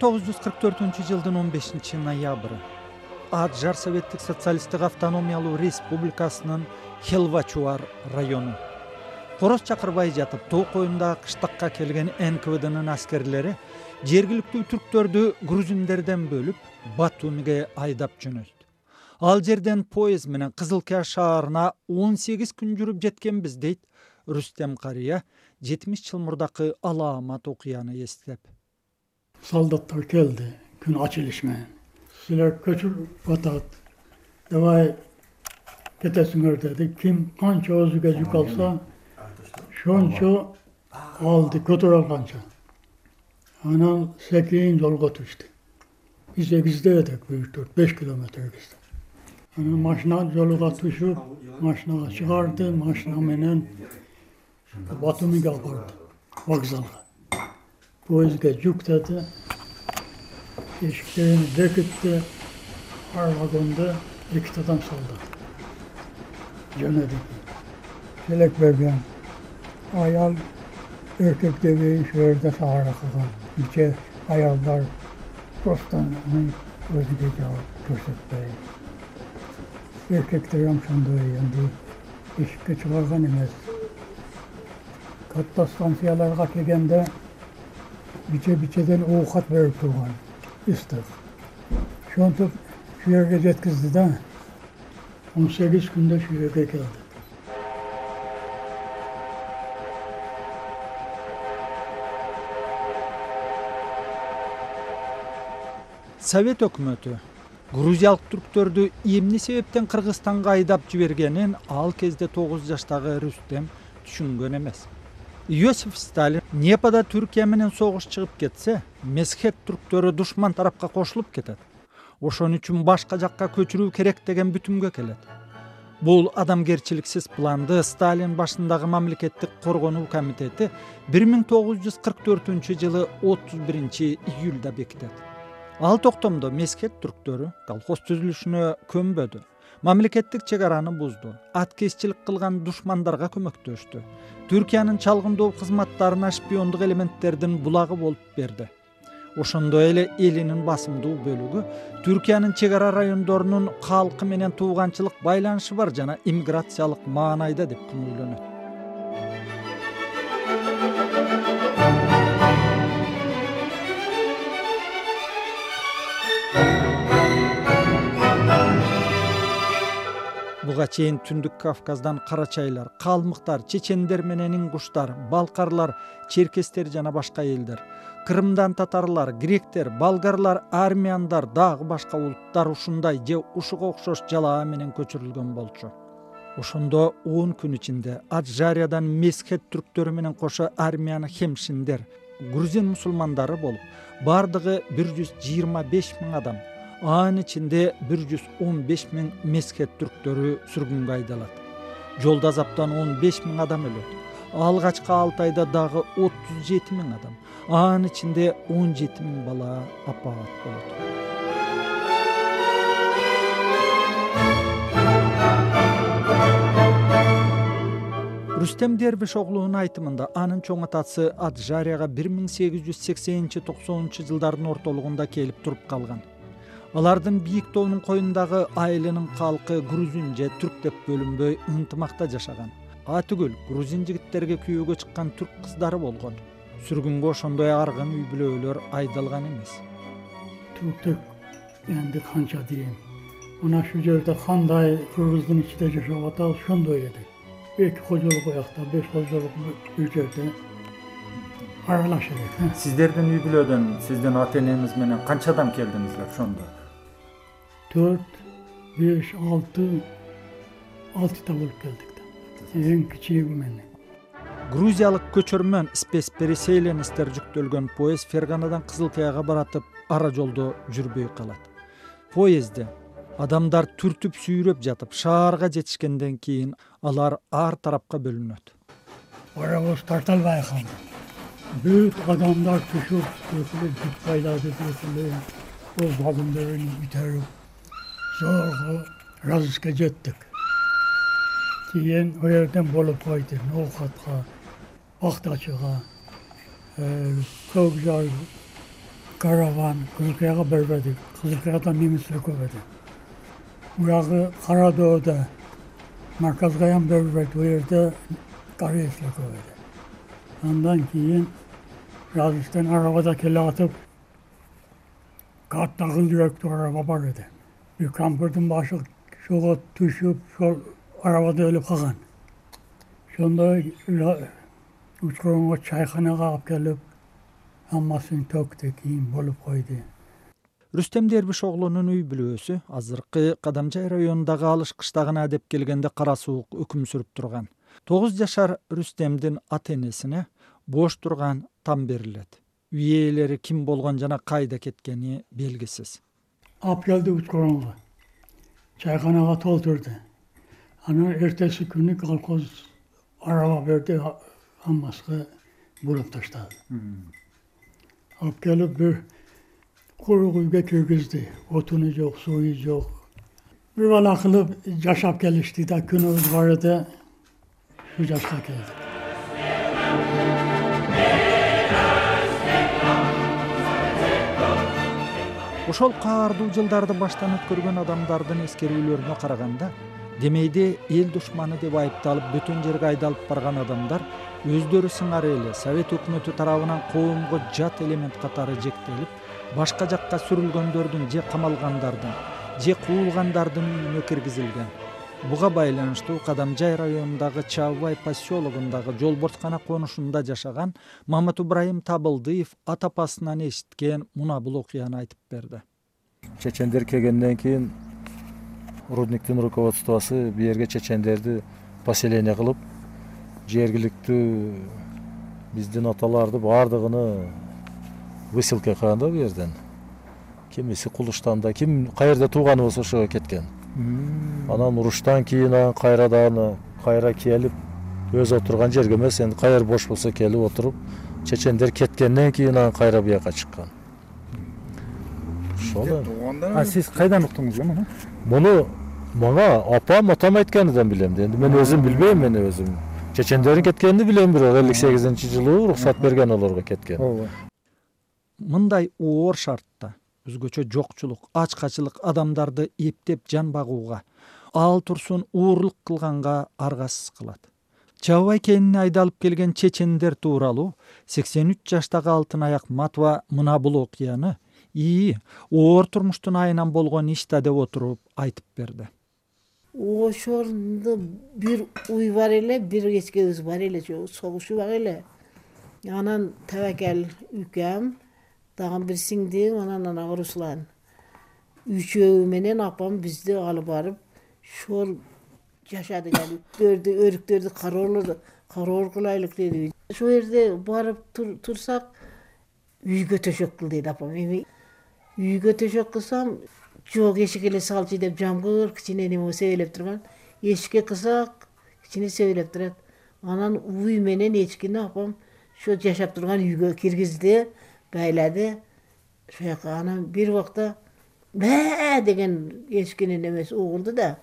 1944-жылдын 15-ноябры Аджар Советтик социалисттик автономиялуу республикасынын Хелвачуар району. Короз чакырбай жатып, тоо коюндагы кыштакка келген НКВДнын аскерлери жергиликтүү түрктөрдү грузиндерден бөлүп, Батумиге айдап жөнөттү. Ал жерден поезд менен Кызылкия шаарына 18 күн жүрүп жеткенбиз, дейт Рустем карыя 70 жыл мурдакы алаамат окуяны эстеп. Солдаттар келди, күн açılış менен. Силер көчүрүп атат. Давай кетесиңер деди. Ким канча өзүгө жүк алса, шончо алды, көтөрө алганча. Анан секейин жолго түштү. Биз эгизде эдик, 4-5 километр эгизде. Анан машина жолуга түшүп, машинага чыгарды, машина менен Батумиге апарды, вокзалга. Поездге жүктеді, ешіктерін бекітті, ар вагонда 2 адам солдат. Жөнеді. Келек берген. Аял erkek deveyi şöyle sağara kılgan. İçe ayallar dostan özüge cevap göstermeyi. Erkekler yamşandı yandı. Eşikte çıkargan emez. Katta stansiyalarga kelgende biçeden oğukat verip durgan. İstek. Şontup şu yerge jetkizdi da 18 günde şu yerge geldi. Совет өкмөтү грузиялык түрктөрдү эмне себептен Кыргызстанга айдап жибергенин ал кезде 9 жаштагы Рустем түшүнгөн эмес. Иосиф Сталин Непада Түркия менен согуш чыгып кетсе, Месхет түрктөрү душман тарапка кошулуп кетет. Ошон үчүн башка жакка көчүрүү керек деген бүтүмгө келет. Бул адамгерчиликсиз планды Сталин башындагы мамлекеттик коргонуу комитети 1944-жылы 31-июлда бекитет. Ал токтомдо Месхет түрктөрү колхоз түзүлүшүнө көнбөдү. Мамлекеттик чек араны бузду. Аткезчилик кылган душмандарга көмөктөштү. Түркиянын чалгындоо кызматтарына шпиондук элементтердин булагы болуп берди. Ошондой эле элинин басымдуу бөлүгү Түркиянын чек ара райондорунун калкы менен тууганчылык байланышы бар жана иммиграциялык маанайда деп күнөөлөнөт. Буга чейин Түндүк Кавказдан карачайлар, калмыктар, чечендер менен ингуштар, балкарлар, черкестер жана башка элдер, Крымдан татарлар, гректер, болгарлар, армяндар, дагы башка улуттар ушундай же ушуга окшош жалаа менен көчүрүлгөн болчу. Ошондо 10 күн ичинде Аджариядан Месхет түрктөрү менен кошо армян хемшиндер, грузин мусулмандары болуп, бардыгы 125 000 адам. Анын ичинде 115 000 Месхет түрктөрү сүргүнгө айдалат. Жолда азаптан 15 000 адам өлөт. Алгачкы 6 айда дагы 37 000 адам. Анын ичинде 17 000 бала апаат болот. Рустем Дербиш оглунун айтымында анын чоң атасы Аджарияга 1880-90 жылдардын ортолугунда келип туруп калган. Алардын бийик тоонун коюндагы айылынын калкы грузин же түрк деп бөлүнбөй ынтымакта жашаган. Түгүл грузин жигиттерге күйөөгө чыккан түрк кыздары болгон. Сүргүнгө ошондой аргын үй бүлөлөр айдалган эмес. Түрктөр энди канча дейм. Мына шу жерде кандай кыргыздын ичинде жашап атабыз, ошондой эди. 2 кожолук оякта, 5 кожолук үй жерде аралашып элек. Сиздердин үй бүлөдөн, сиздин ата-энеңиз менен канча адам келдиңиздер ошондо? 4, 5, 6 болуп келдик да. Эң кичиги менен. Грузиялык көчөрмөн спец переселенецтер жүктөлгөн поезд Ферганадан Кызылкияга баратып, ара жолдо жүрбөй калат. Поездде адамдар түртүп сүйрөп жатып, шаарга жетишкенден кийин алар ар тарапка бөлүнөт. Паровоз тарталбай калды. Büyük adamlar düşüp, dökülüp, payladı dökülüp, o vagınların biterip, zorla Razısk'a gittik. Diyen o yerden bolup koydu, Nohut'a, Aktaçı'ya, Kavgar, karavan, Kızılkaya'ya berberdik. Kızılkaya'da Nemisler көп edi. Buyagı Karadağ'da, Markazgayan berberdi. O yerde Karayeçler көп edi. Ondan keyin Yazıştan arabada kelle atıp kattağıl yürekli araba var edi. Bir kampırdım başı şoğa düşüp şu arabada ölüp kalgan. Şonda uçkurunga çayxanaga alıp gelip hammasını töktü keyin bolup koydu. Rüstem Derбишоğlu'nun üy bülösü azırkı Kadamjay rayonundagı Alış kıştagına dep gelgende kara soğuk hüküm sürüp turgan. 9 yaşar Rüstem'din at-enesine boş turgan tam berilet. Üyeleri kim bolgan jana kayda ketkeni belgisiz. Alıp geldi uçkurunga. Çayxanaga toldurdu. Ana ertesi günü kolkoz araba verdi, hammasını bulup taşladı. Alıp gelip bir kuru kuyuga kirgizdi. Otunu yok, suyu yok. Bir bala kılıp yaşap gelişti de günümüz vardı. Şu yaşta geldi. Ошол каардуу жылдарды баштан өткөргөн адамдардын эскерүүлөрүнө караганда, демейде эл душманы деп айыпталып бөтөн жерге айдалып барган адамдар өздөрү сыңары эле Совет өкмөтү тарабынан коомго жат элемент катары жектелип, башка жакка сүрүлгөндөрдүн же камалгандардын, же куулгандардын үйүнө киргизилген. Буга байланыштуу Кадамжай районундагы Чавбай поселогундагы Жолборткана конушунда жашаган Мамат Ибраим Табылдыев ата апасынан эшиткен мына бул окуяны айтып берди. Чечендер келгенден кийин рудниктин руководствосу бу жерге чечендерди поселение кылып, жергиликтүү биздин аталарды баардыгыны выселка кылган да бу жерден. Кимиси Кулуштанда, ким каерде тууганы болсо ошого кеткен. Анан уруштан кийин кайра келип өз отурган жерге эмес, энди кайер бош болсо келип отуруп, чечендер кеткенден кийин кайра буяка чыккан. А сиз кайдан уктуңуз муну? Муну мага апам атам айткандан билем. Энди мен өзүм билбейм, мен өзүм. Чечендердин кеткенин билем, бирок 58-жылы уруксат берген аларга кеткен. Мындай оор шартта өзгөчө жокчулук, ачкачылык адамдарды эптеп жан багууга, ал турсун уурлук кылганга аргасыз кылат. Чавбай кенине айдалып келген чечендер тууралуу 83 жаштагы алтын аяк Матва мына бул окуяны оор турмуштун айынан болгон иш да деп отуруп айтып берди. Ошондо бир уй бар эле, бир кечкебиз бар эле, согушу бар эле. Анан Табакел үкем, дагы бир сиңдим, анан Руслан. Үчөө менен апам бизди алып барып, шол жашады келип, өрүктөрдү кароор кылайлык деди. Ошол жерде барып турсак, үйгө төшөк кыл деди апам. Үйгө төшөк кылсам, жок эшик эле салчы деп жамгыр кичине неме сөйлөп турган. Эшикке кылсак, кичине сөйлөп турат. Анан уй менен эчкини апам шо жашап турган үйгө киргизди, байлады. Шояка анан бир убакта баа деген эчкинин немеси угулду да.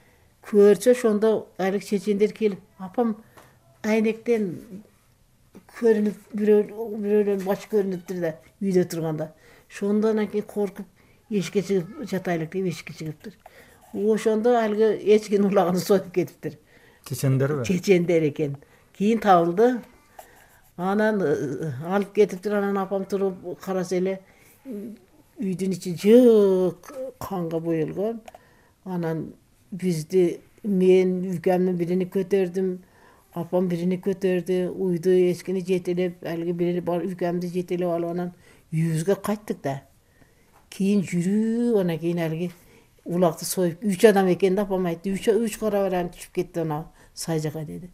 Көрсө шондо алык чечендер келип, апам айнектен көрүнүп, бирөөлөн баш көрүнүптүр да үйдө турганда. Шондан кийин коркуп эшикке чыгып жатайлык деп эшикке чыгыптыр. Ошондо алгы эчкин улагын союп кетиптир. Чечендерби? Чечендер экен. Кийин табылды. Анан алып кетиптир, анан апам туруп караса эле үйдүн ичи жык канга боелгон. Анан бизди мен үкемдин бирини көтөрдүм, апам бирини көтөрдү, уйду эчкини жетелеп, алгы бирини бар үкемди жетелеп алып анан үйүбүзгө кайттык да. Кийин жүрүп, анан кийин алгы улакты союп, 3 адам экен да, апам айтты, 3 кара баран түшүп кетти ана сай жака деди.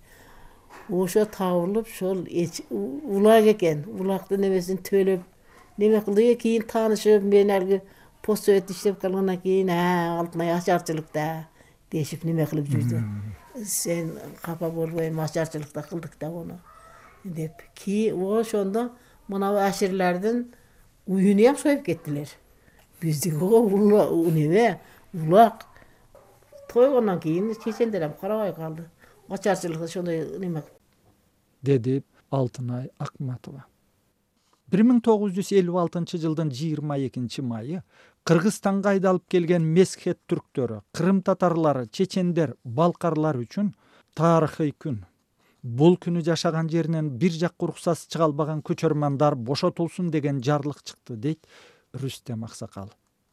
Ошо табылып, шол улак экен, улактын немесин төлөп, неме кылды, кийин таанышып, мен алгы постсовет иштеп калгандан кийин, алтынай ачарчылыкта дешип неме кылып жүрдү. Сен капа болбойм, ачарчылыкта кылдык да ону деп. Кийин ошондо мына аширлердин уюну ham союп кеттилер. Биздики неме улак тойгондон кийин чечендер ham карабай калды. Ачарчылыкта ошондой неме деди Алтынай Акматова. 1956 жылдын 22 майы Кыргызстанга айдалып келген Месхет түрктөрү, Кырым татарлары, чечендер, балкарлар үчүн тарыхый күн. Бул күнү жашаган жеринен бир жакка уруксаты чыга албаган көчөрмандар бошотулсун деген жарлык чыкты, дейт Рүстем Аксакал.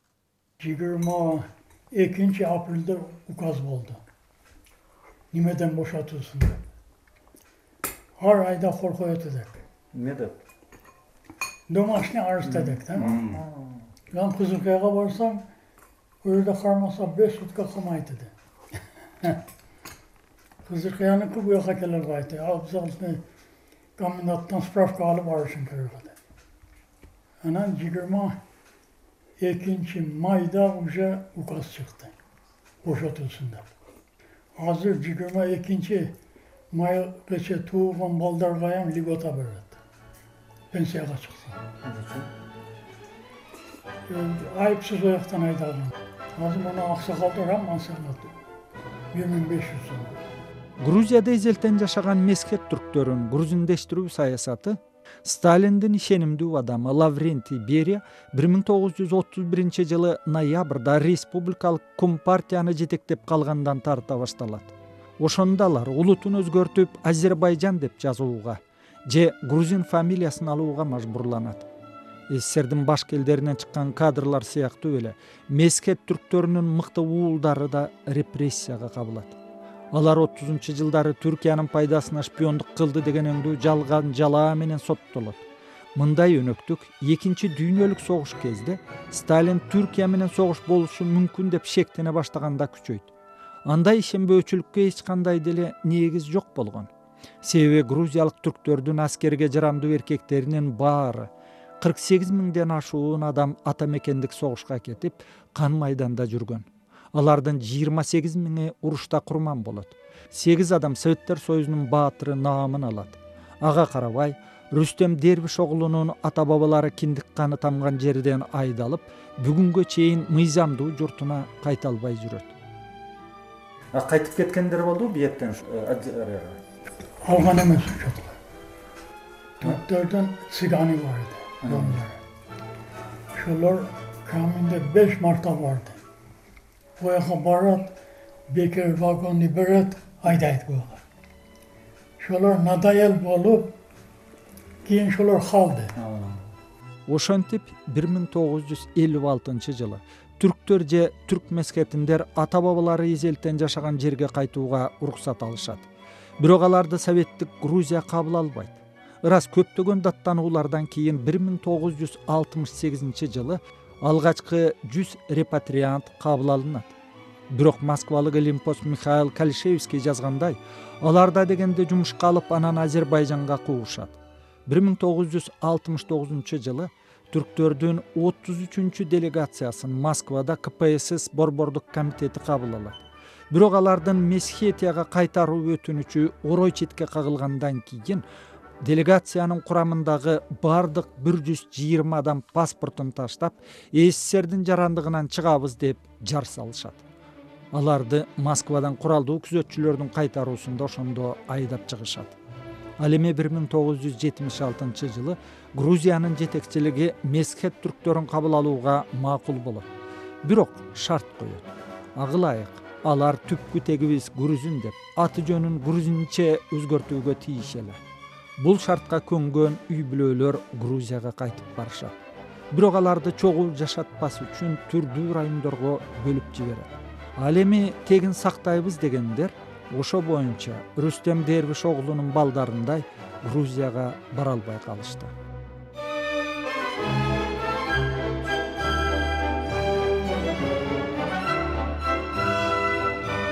22 апрелде указ болду. Немеден бошотулсун деп. Ар айда коркуп эдик. Эмне деп? Домашний арест эдик, да? Мен Кызылкаяга барсам, öyle кармаса 5 сутка камайт эди. Кызылкаяныкы бу жака келип айтты. Абзалны коменданттан справка алып барышың керек эди. Анан 22 майда уже указ чыкты. Бошотулсун деп. Азыр 22 майгача туулган балдарга льгота берет. Пенсияга чыкса. Айыпсыз ояктан айдалган. Азыр муну Аксакалдар мансаат 1500 сом. Грузияда эзелтен жашаган Месхет түрктөрүн грузиндештирүү саясаты Сталиндин ишенимдүү адамы Лаврентий Берия 1931 жылы ноябрда республикалык компартияны жетектеп калгандан тарта башталат. Ошондо алар улутун өзгөртүп Азербайжан деп жазууга же грузин фамилиясын алууга мажбурланат. СССРдин башкы элдеринен чыккан кадрлар сыяктуу эле Месхет түрктөрүнүн мыкты уулдары да репрессияга кабылат. Алар 30-жылдары Түркиянын пайдасына шпиондук кылды деген өңдүү жалган жалаа менен соттолот. Мындай өнөктүк 2-чи дүйнөлүк согуш кезде Сталин Түркия менен согуш болушу мүмкүн деп шектене баштаганда күчөйт. Андай ишенбөөчүлүккө эч кандай деле негиз жок болгон. Себеби грузиялык түрктөрдүн аскерге жарамдуу эркектеринин баары 48 миңден ашуун адам ата мекендик согушка кетип, кан майданда жүргөн. Алардын 28 миңи урушта курман болот. 8 адам Советтер Союзунун баатыры наамын алат. Ага карабай, Рүстем Дербиш оглунун ата бабалары киндик каны тамган жерден айдалып, бүгүнгө чейин мыйзамдуу журтуна кайта албай жүрөт. Кайтып кеткендер болду бияттен? Алган эмес ошолор. Түрктөрдөн цыганы бар эди. Ошолор каминде 5 марта барды. Ояка барат, бекер вагонду берет, айдайт буга. Шолор надоел болуп, кийин шолор калды. Ошентип 1956 жылы түрктөр же түрк мескетиндер ата бабалары эзелтен жашаган жерге кайтууга уруксат алышат. Бирок аларды советтик Грузия кабыл албайт. Ырас көптөгөн даттануулардан кийин 1968 жылы алгачкы 100 репатриант кабыл алынат. Бирок москвалык Олимпос Михаил Калишевский жазгандай, аларда дегенде жумушка алып анан Азербайжанга куушат. 1969 жылы түрктөрдүн 33 делегациясын Москвада КПСС борбордук комитети кабыл алат. Бирок алардын Месхетияга кайтаруу өтүнүчү орой четке кагылгандан кийин делегациянын курамындагы бардык 120 адам паспортун таштап, СССРдин жарандыгынан чыгабыз деп жар салышат. Аларды Москвадан куралдуу күзөтчүлөрдүн кайтаруусунда ошондо айдап чыгышат. Ал эми 1976 жылы Грузиянын жетекчилиги Месхет түрктөрүн кабыл алууга макул болот. Бирок шарт коёт. Агылайык, алар түпкү тегибиз грузин деп, аты жөнүн грузинче өзгөртүүгө тийиш эле. Бул шартка көнгөн үй бүлөлөр Грузияга кайтып барышат. Бирок аларды чогуу жашатпас үчүн түрдүү райондорго бөлүп жиберет. Ал эми тегин сактайбыз дегендер ошо боюнча Рүстем Дербиш оглунун балдарындай Грузияга бара албай калышты.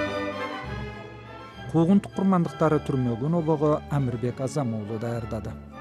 Куугунтук курмандыктары түрмөгүн обого Амирбек Азам уулу даярдады.